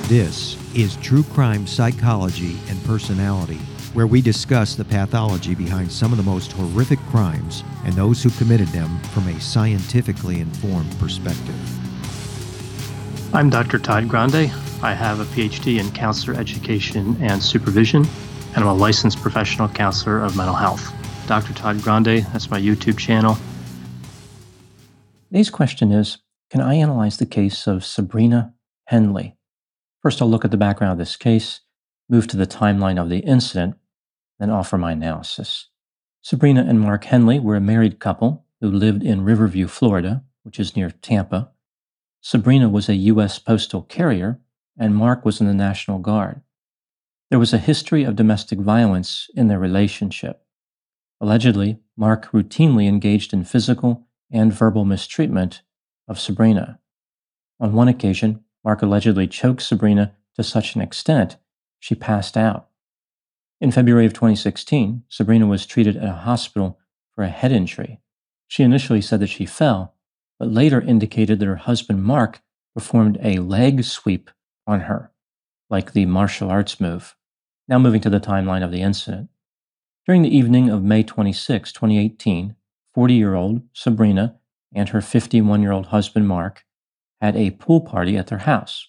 This is True Crime Psychology and Personality, where we discuss the pathology behind some of the most horrific crimes and those who committed them from a scientifically informed perspective. I'm Dr. Todd Grande. I have a PhD in counselor education and supervision, and I'm a licensed professional counselor of mental health. Dr. Todd Grande, that's my YouTube channel. Today's question is, can I analyze the case of Sabrina Henley? First, I'll look at the background of this case, move to the timeline of the incident, then offer my analysis. Sabrina and Mark Henley were a married couple who lived in Riverview, Florida, which is near Tampa. Sabrina was a U.S. postal carrier, and Mark was in the National Guard. There was a history of domestic violence in their relationship. Allegedly, Mark routinely engaged in physical and verbal mistreatment of Sabrina. On one occasion, Mark allegedly choked Sabrina to such an extent she passed out. In February of 2016, Sabrina was treated at a hospital for a head injury. She initially said that she fell, but later indicated that her husband Mark performed a leg sweep on her, like the martial arts move. Now moving to the timeline of the incident. During the evening of May 26, 2018, 40-year-old Sabrina and her 51-year-old husband Mark had a pool party at their house.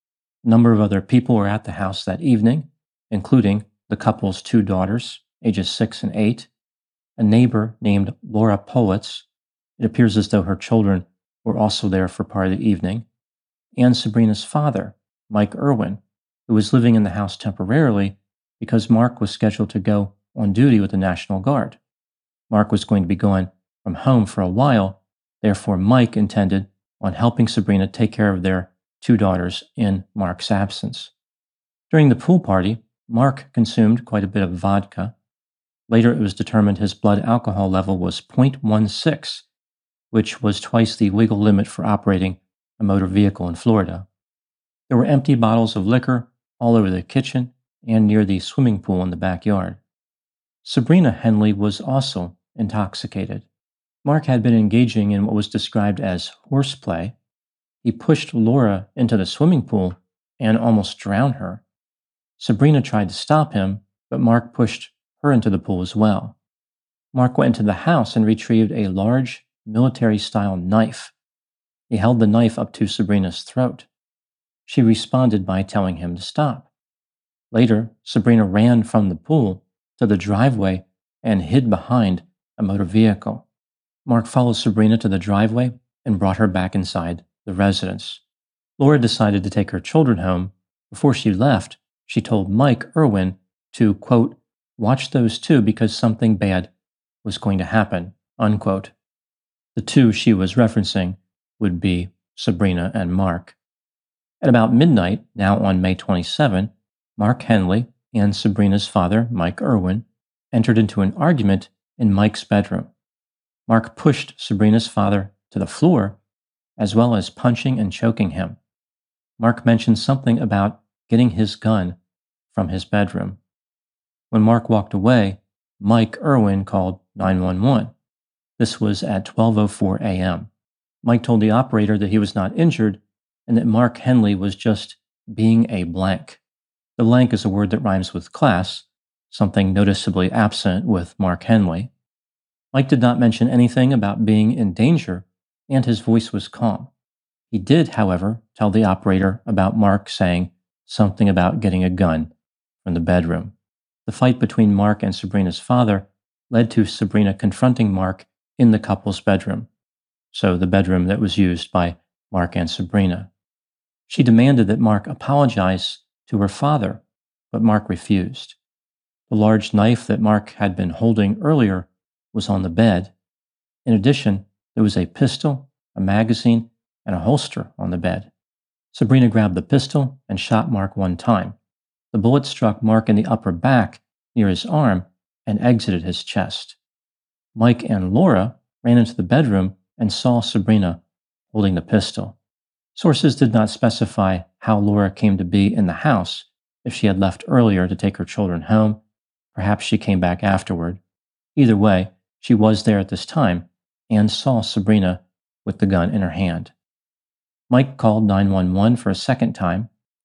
A number of other people were at the house that evening, including the couple's two daughters, ages 6 and 8, a neighbor named Laura Politz. It appears as though her children were also there for part of the evening, and Sabrina's father, Mike Irwin, who was living in the house temporarily because Mark was scheduled to go on duty with the National Guard. Mark was going to be gone from home for a while, therefore Mike intended on helping Sabrina take care of their two daughters in Mark's absence. During the pool party, Mark consumed quite a bit of vodka. Later, it was determined his blood alcohol level was 0.16, which was twice the legal limit for operating a motor vehicle in Florida. There were empty bottles of liquor all over the kitchen and near the swimming pool in the backyard. Sabrina Henley was also intoxicated. Mark had been engaging in what was described as horseplay. He pushed Laura into the swimming pool and almost drowned her. Sabrina tried to stop him, but Mark pushed her into the pool as well. Mark went into the house and retrieved a large military-style knife. He held the knife up to Sabrina's throat. She responded by telling him to stop. Later, Sabrina ran from the pool to the driveway and hid behind a motor vehicle. Mark followed Sabrina to the driveway and brought her back inside the residence. Laura decided to take her children home. Before she left, she told Mike Irwin to, quote, watch those two because something bad was going to happen, unquote. The two she was referencing would be Sabrina and Mark. At about midnight, now on May 27, Mark Henley and Sabrina's father, Mike Irwin, entered into an argument in Mike's bedroom. Mark pushed Sabrina's father to the floor, as well as punching and choking him. Mark mentioned something about getting his gun from his bedroom. When Mark walked away, Mike Irwin called 911. This was at 12:04 a.m. Mike told the operator that he was not injured and that Mark Henley was just being a blank. The blank is a word that rhymes with class, something noticeably absent with Mark Henley. Mike did not mention anything about being in danger, and his voice was calm. He did, however, tell the operator about Mark saying something about getting a gun from the bedroom. The fight between Mark and Sabrina's father led to Sabrina confronting Mark in the couple's bedroom, so the bedroom that was used by Mark and Sabrina. She demanded that Mark apologize to her father, but Mark refused. The large knife that Mark had been holding earlier was on the bed. In addition, there was a pistol, a magazine, and a holster on the bed. Sabrina grabbed the pistol and shot Mark one time. The bullet struck Mark in the upper back near his arm and exited his chest. Mike and Laura ran into the bedroom and saw Sabrina holding the pistol. Sources did not specify how Laura came to be in the house, if she had left earlier to take her children home. Perhaps she came back afterward. Either way, she was there at this time and saw Sabrina with the gun in her hand. Mike called 911 for a second time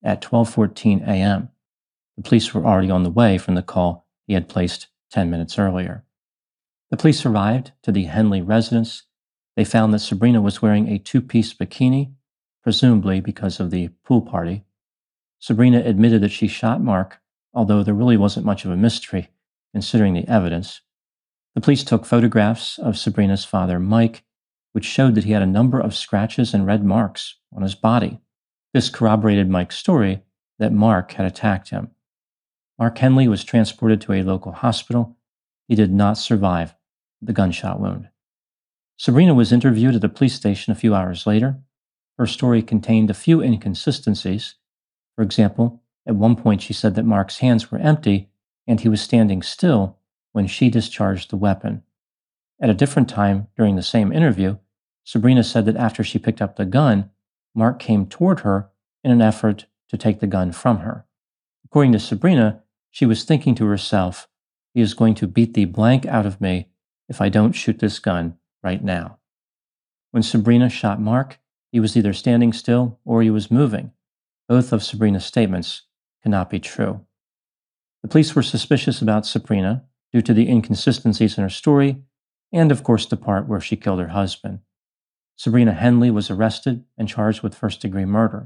at 12:14 a.m. The police were already on the way from the call he had placed 10 minutes earlier. The police arrived to the Henley residence. They found that Sabrina was wearing a two-piece bikini, presumably because of the pool party. Sabrina admitted that she shot Mark, although there really wasn't much of a mystery considering the evidence. The police took photographs of Sabrina's father, Mike, which showed that he had a number of scratches and red marks on his body. This corroborated Mike's story that Mark had attacked him. Mark Henley was transported to a local hospital. He did not survive the gunshot wound. Sabrina was interviewed at the police station a few hours later. Her story contained a few inconsistencies. For example, at one point she said that Mark's hands were empty and he was standing still when she discharged the weapon. At a different time during the same interview, Sabrina said that after she picked up the gun, Mark came toward her in an effort to take the gun from her. According to Sabrina, she was thinking to herself, "He is going to beat the blank out of me if I don't shoot this gun right now." When Sabrina shot Mark, he was either standing still or he was moving. Both of Sabrina's statements cannot be true. The police were suspicious about Sabrina due to the inconsistencies in her story and, of course, the part where she killed her husband. Sabrina Henley was arrested and charged with first-degree murder.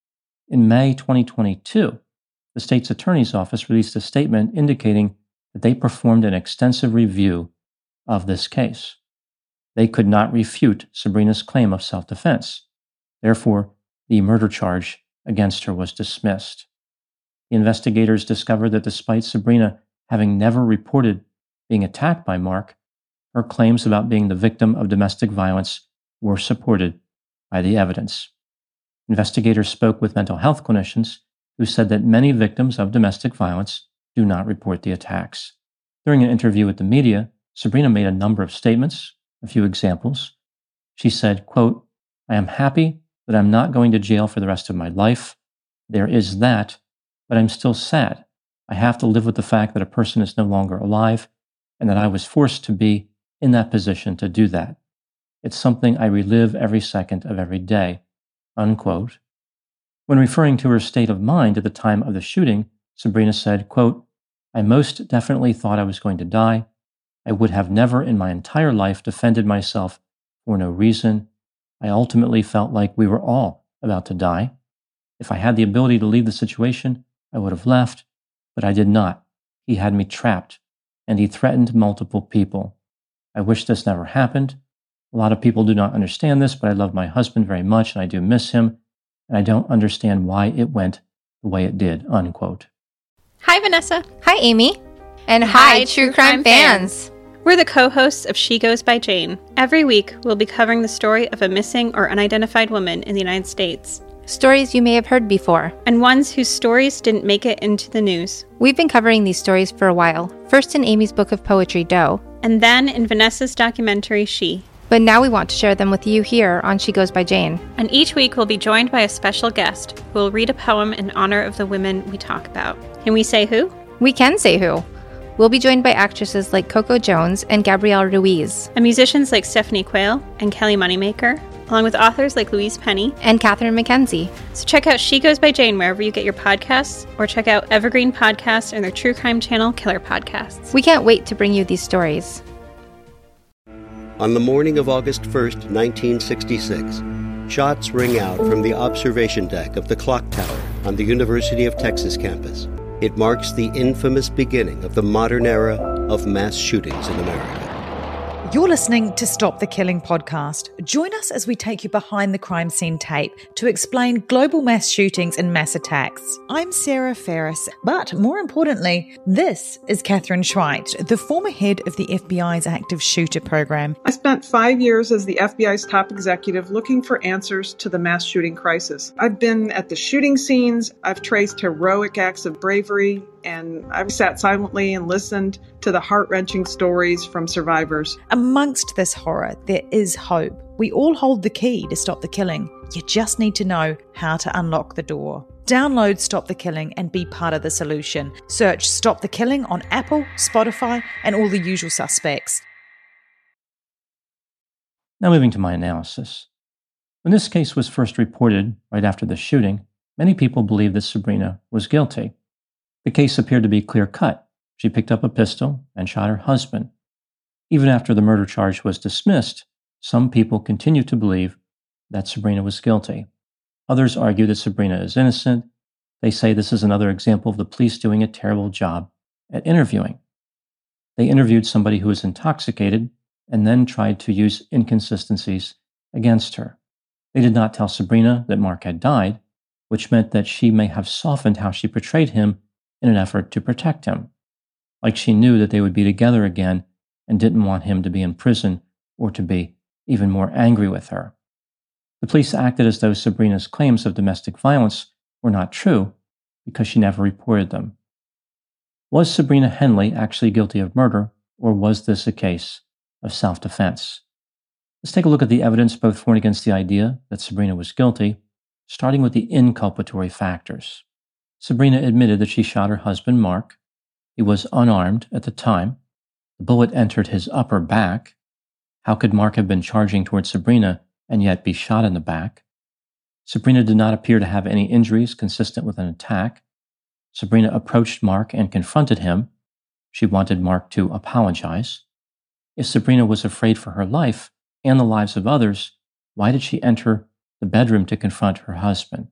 In May 2022, the state's attorney's office released a statement indicating that they performed an extensive review of this case. They could not refute Sabrina's claim of self-defense. Therefore, the murder charge against her was dismissed. The investigators discovered that despite Sabrina having never reported being attacked by Mark, her claims about being the victim of domestic violence were supported by the evidence. Investigators spoke with mental health clinicians who said that many victims of domestic violence do not report the attacks. During an interview with the media, Sabrina made a number of statements. A few examples. She said, quote, "I am happy that I'm not going to jail for the rest of my life. There is that, but I'm still sad. I have to live with the fact that a person is no longer alive and that I was forced to be in that position to do that. It's something I relive every second of every day," unquote. When referring to her state of mind at the time of the shooting, Sabrina said, quote, "I most definitely thought I was going to die. I would have never in my entire life defended myself for no reason. I ultimately felt like we were all about to die. If I had the ability to leave the situation, I would have left, but I did not. He had me trapped, and he threatened multiple people. I wish this never happened. A lot of people do not understand this, but I love my husband very much, and I do miss him, and I don't understand why it went the way it did," unquote. Hi, Vanessa. Hi, Amy. And hi, True Crime fans. We're the co-hosts of She Goes by Jane. Every week, we'll be covering the story of a missing or unidentified woman in the United States. Stories you may have heard before. And ones whose stories didn't make it into the news. We've been covering these stories for a while, first in Amy's book of poetry, Doe. And then in Vanessa's documentary, She. But now we want to share them with you here on She Goes by Jane. And each week we'll be joined by a special guest who will read a poem in honor of the women we talk about. Can we say who? We can say who. We'll be joined by actresses like Coco Jones and Gabrielle Ruiz. And musicians like Stephanie Quayle and Kelly Moneymaker, along with authors like Louise Penny and Catherine McKenzie. So check out She Goes by Jane wherever you get your podcasts, or check out Evergreen Podcasts and their true crime channel, Killer Podcasts. We can't wait to bring you these stories. On the morning of August 1st, 1966, shots ring out from the observation deck of the clock tower on the University of Texas campus. It marks the infamous beginning of the modern era of mass shootings in America. You're listening to Stop the Killing podcast. Join us as we take you behind the crime scene tape to explain global mass shootings and mass attacks. I'm Sarah Ferris, but more importantly, this is Catherine Schweit, the former head of the FBI's active shooter program. I spent 5 years as the FBI's top executive looking for answers to the mass shooting crisis. I've been at the shooting scenes, I've traced heroic acts of bravery, and I've sat silently and listened to the heart-wrenching stories from survivors. Amongst this horror, there is hope. We all hold the key to stop the killing. You just need to know how to unlock the door. Download Stop the Killing and be part of the solution. Search Stop the Killing on Apple, Spotify, and all the usual suspects. Now moving to my analysis. When this case was first reported right after the shooting, Many people believe that Sabrina was guilty. The case appeared to be clear-cut. She picked up a pistol and shot her husband. Even after the murder charge was dismissed, some people continue to believe that Sabrina was guilty. Others argue that Sabrina is innocent. They say this is another example of the police doing a terrible job at interviewing. They interviewed somebody who was intoxicated and then tried to use inconsistencies against her. They did not tell Sabrina that Mark had died, which meant that she may have softened how she portrayed him in an effort to protect him, like she knew that they would be together again and didn't want him to be in prison or to be even more angry with her. The police acted as though Sabrina's claims of domestic violence were not true because she never reported them. Was Sabrina Henley actually guilty of murder, or was this a case of self-defense? Let's take a look at the evidence both for and against the idea that Sabrina was guilty, starting with the inculpatory factors. Sabrina admitted that she shot her husband, Mark. He was unarmed at the time. The bullet entered his upper back. How could Mark have been charging towards Sabrina and yet be shot in the back? Sabrina did not appear to have any injuries consistent with an attack. Sabrina approached Mark and confronted him. She wanted Mark to apologize. If Sabrina was afraid for her life and the lives of others, why did she enter the bedroom to confront her husband?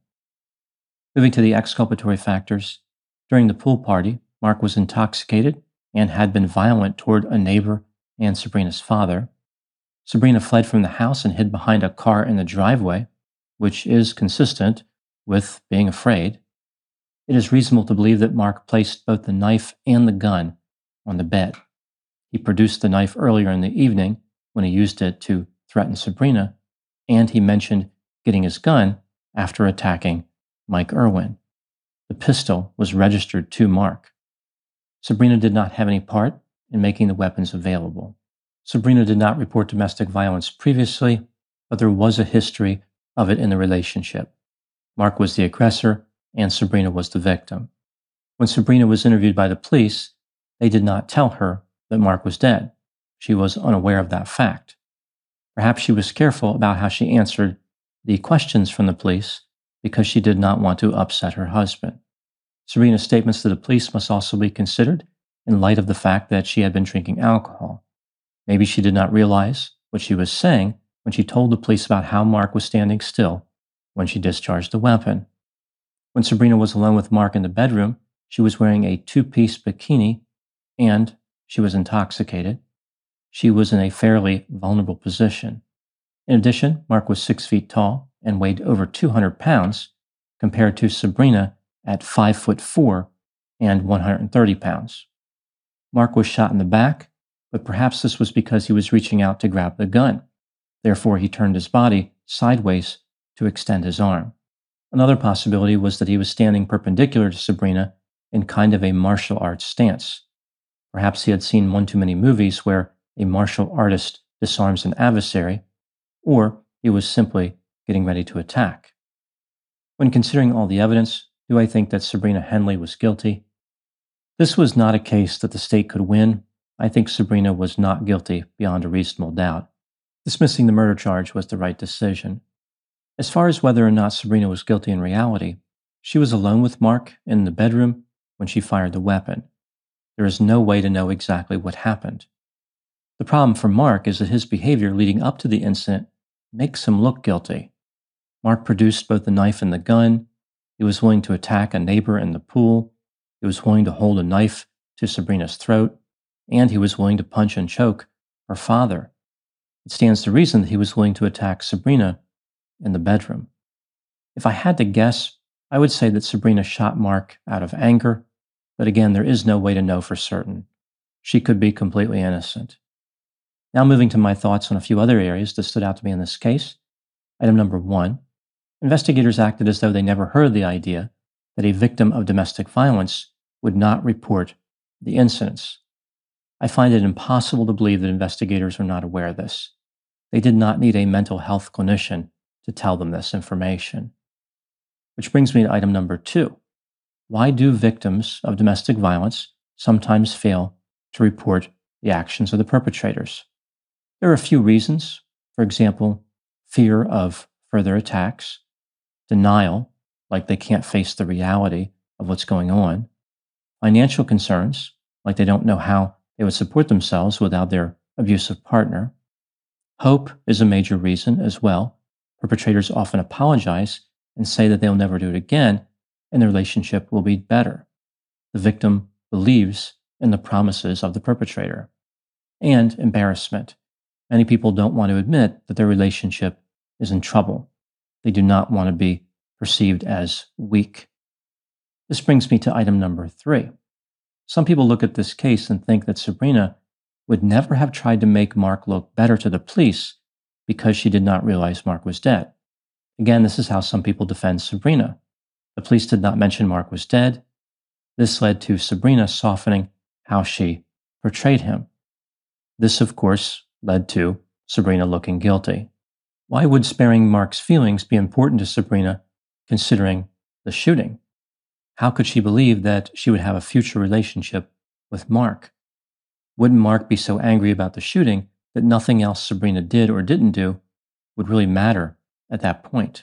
Moving to the exculpatory factors, during the pool party, Mark was intoxicated and had been violent toward a neighbor and Sabrina's father. Sabrina fled from the house and hid behind a car in the driveway, which is consistent with being afraid. It is reasonable to believe that Mark placed both the knife and the gun on the bed. He produced the knife earlier in the evening when he used it to threaten Sabrina, and he mentioned getting his gun after attacking Mike Irwin. The pistol was registered to Mark. Sabrina did not have any part in making the weapons available. Sabrina did not report domestic violence previously, but there was a history of it in the relationship. Mark was the aggressor, and Sabrina was the victim. When Sabrina was interviewed by the police, they did not tell her that Mark was dead. She was unaware of that fact. Perhaps she was careful about how she answered the questions from the police because she did not want to upset her husband. Sabrina's statements to the police must also be considered in light of the fact that she had been drinking alcohol. Maybe she did not realize what she was saying when she told the police about how Mark was standing still when she discharged the weapon. When Sabrina was alone with Mark in the bedroom, she was wearing a two-piece bikini and she was intoxicated. She was in a fairly vulnerable position. In addition, Mark was 6 feet tall and weighed over 200 pounds compared to Sabrina at 5'4" and 130 pounds. Mark was shot in the back, but perhaps this was because he was reaching out to grab the gun. Therefore, he turned his body sideways to extend his arm. Another possibility was that he was standing perpendicular to Sabrina in kind of a martial arts stance. Perhaps he had seen one too many movies where a martial artist disarms an adversary, or he was simply getting ready to attack. When considering all the evidence, do I think that Sabrina Henley was guilty? This was not a case that the state could win. I think Sabrina was not guilty beyond a reasonable doubt. Dismissing the murder charge was the right decision. As far as whether or not Sabrina was guilty in reality, she was alone with Mark in the bedroom when she fired the weapon. There is no way to know exactly what happened. The problem for Mark is that his behavior leading up to the incident makes him look guilty. Mark produced both the knife and the gun. He was willing to attack a neighbor in the pool. He was willing to hold a knife to Sabrina's throat, and he was willing to punch and choke her father. It stands to reason that he was willing to attack Sabrina in the bedroom. If I had to guess, I would say that Sabrina shot Mark out of anger, but again, there is no way to know for certain. She could be completely innocent. Now moving to my thoughts on a few other areas that stood out to me in this case. Item number 1, investigators acted as though they never heard the idea that a victim of domestic violence would not report the incidents. I find it impossible to believe that investigators were not aware of this. They did not need a mental health clinician to tell them this information. Which brings me to item number 2. Why do victims of domestic violence sometimes fail to report the actions of the perpetrators? There are a few reasons. For example, fear of further attacks, denial like they can't face the reality of what's going on. Financial concerns, like they don't know how they would support themselves without their abusive partner. Hope is a major reason as well. Perpetrators often apologize and say that they'll never do it again and the relationship will be better. The victim believes in the promises of the perpetrator. And embarrassment. Many people don't want to admit that their relationship is in trouble. They do not want to be perceived as weak. This brings me to item number 3. Some people look at this case and think that Sabrina would never have tried to make Mark look better to the police because she did not realize Mark was dead. Again, this is how some people defend Sabrina. The police did not mention Mark was dead. This led to Sabrina softening how she portrayed him. This, of course, led to Sabrina looking guilty. Why would sparing Mark's feelings be important to Sabrina considering the shooting? How could she believe that she would have a future relationship with Mark? Wouldn't Mark be so angry about the shooting that nothing else Sabrina did or didn't do would really matter at that point?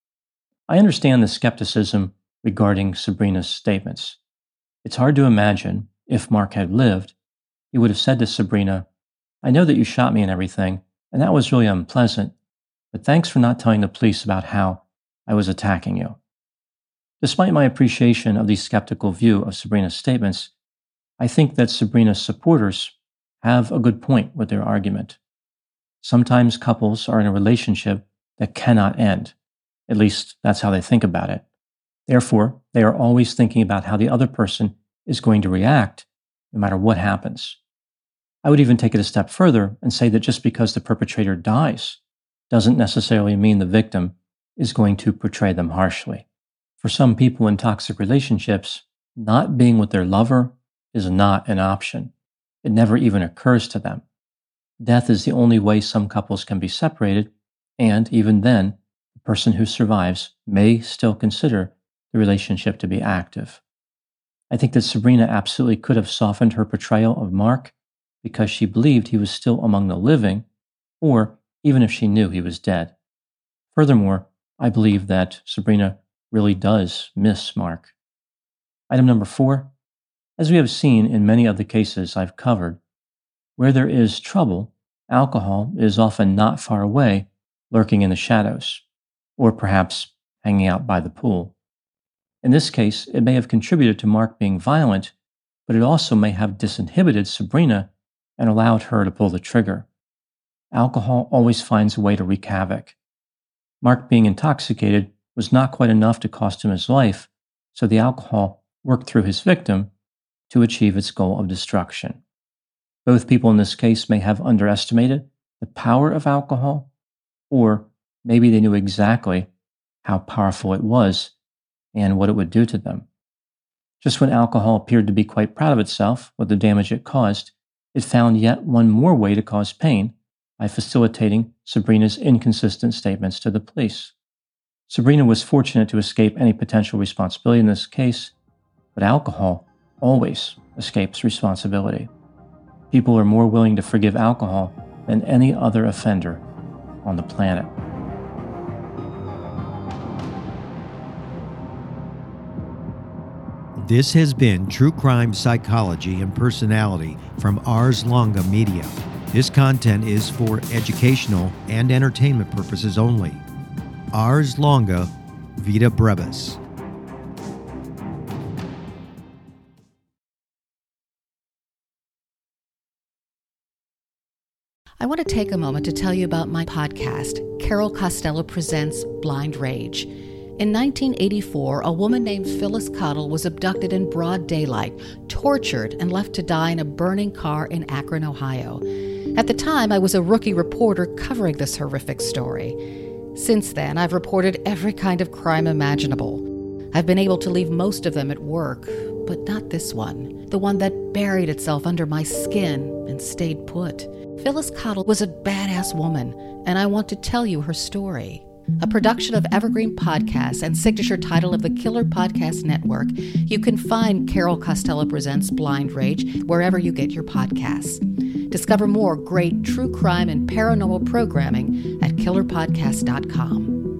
I understand the skepticism regarding Sabrina's statements. It's hard to imagine if Mark had lived, he would have said to Sabrina, "I know that you shot me and everything, and that was really unpleasant, but thanks for not telling the police about how I was attacking you." Despite my appreciation of the skeptical view of Sabrina's statements, I think that Sabrina's supporters have a good point with their argument. Sometimes couples are in a relationship that cannot end. At least that's how they think about it. Therefore, they are always thinking about how the other person is going to react no matter what happens. I would even take it a step further and say that just because the perpetrator dies doesn't necessarily mean the victim is going to portray them harshly. For some people in toxic relationships, not being with their lover is not an option. It never even occurs to them. Death is the only way some couples can be separated, and even then, the person who survives may still consider the relationship to be active. I think that Sabrina absolutely could have softened her portrayal of Mark because she believed he was still among the living, or even if she knew he was dead. Furthermore, I believe that Sabrina really does miss Mark. Item number 4. As we have seen in many of the cases I've covered, where there is trouble, alcohol is often not far away, lurking in the shadows, or perhaps hanging out by the pool. In this case, it may have contributed to Mark being violent, but it also may have disinhibited Sabrina and allowed her to pull the trigger. Alcohol always finds a way to wreak havoc. Mark being intoxicated was not quite enough to cost him his life, so the alcohol worked through his victim to achieve its goal of destruction. Both people in this case may have underestimated the power of alcohol, or maybe they knew exactly how powerful it was and what it would do to them. Just when alcohol appeared to be quite proud of itself with the damage it caused, it found yet one more way to cause pain by facilitating Sabrina's inconsistent statements to the police. Sabrina was fortunate to escape any potential responsibility in this case, but alcohol always escapes responsibility. People are more willing to forgive alcohol than any other offender on the planet. This has been True Crime Psychology and Personality from Ars Longa Media. This content is for educational and entertainment purposes only. Ars Longa, Vita Brevis. I want to take a moment to tell you about my podcast, Carol Costello Presents Blind Rage. In 1984, a woman named Phyllis Cottle was abducted in broad daylight, tortured, and left to die in a burning car in Akron, Ohio. At the time, I was a rookie reporter covering this horrific story. Since then, I've reported every kind of crime imaginable. I've been able to leave most of them at work, but not this one, the one that buried itself under my skin and stayed put. Phyllis Cottle was a badass woman, and I want to tell you her story. A production of Evergreen Podcasts and signature title of the Killer Podcast Network, you can find Carol Costello Presents Blind Rage wherever you get your podcasts. Discover more great true crime and paranormal programming at killerpodcast.com.